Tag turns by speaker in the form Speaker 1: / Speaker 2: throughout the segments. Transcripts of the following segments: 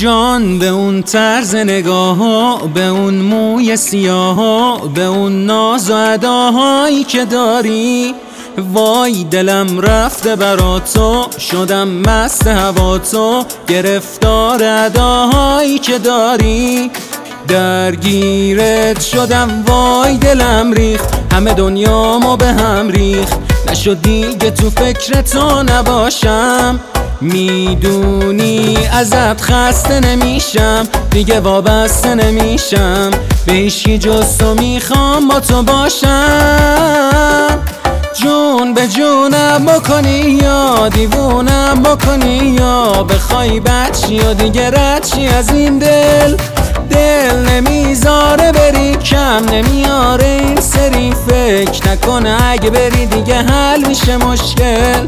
Speaker 1: جان به اون طرز نگاه ها، به اون موی سیاه ها، به اون ناز و اداهایی که داری، وای دلم رفته برا تو، شدم مست هوا تو، گرفتار اداهایی که داری، درگیرت شدم وای دلم ریخت، همه دنیامو به هم ریخت، نشد دیگه تو فکر تو نباشم، میدونی ازت خسته نمیشم، دیگه وابسته نمیشم، به هیچکی جز تو میخوام با تو باشم، جون به جونم بکنی یا دیوونم بکنی، یا بخوای بچی یا دیگه ردشی از این دل نمیذاره بری، کم نمیاره این سری، فکر نکنه اگه بری دیگه حل میشه مشکل.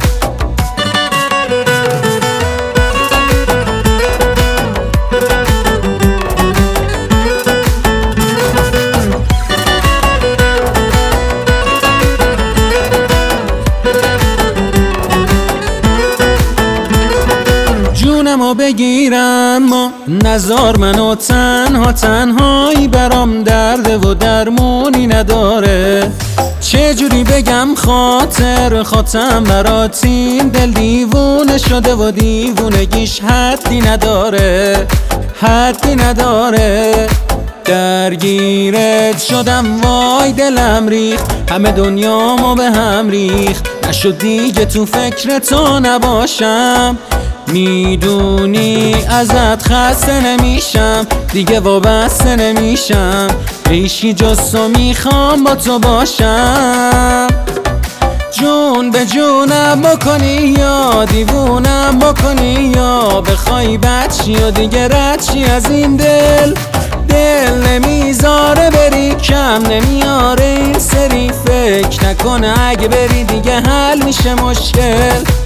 Speaker 1: جونمو بگیرم ما نزار منو تنهایی برام درده و درمونی نداره، چجوری بگم خاطرم برات این دل دیوونه شده و دیوونگیش حدی نداره، درگیرت شدم وای دلم ریخت، همه دنیامو به هم ریخت، نشد دیگه تو فکر تو نباشم، میدونی ازت خسته نمیشم، دیگه وابسته نمیشم، هیچی جز تو میخوام با تو باشم، جون به جونم بکنی یا دیوونم بکنی، یا بخوای بچی یا دیگه ردشی از این دل نمیذاره بری، کم نمیاره این سری، فکر نکنه اگه بری دیگه حل میشه مشکل.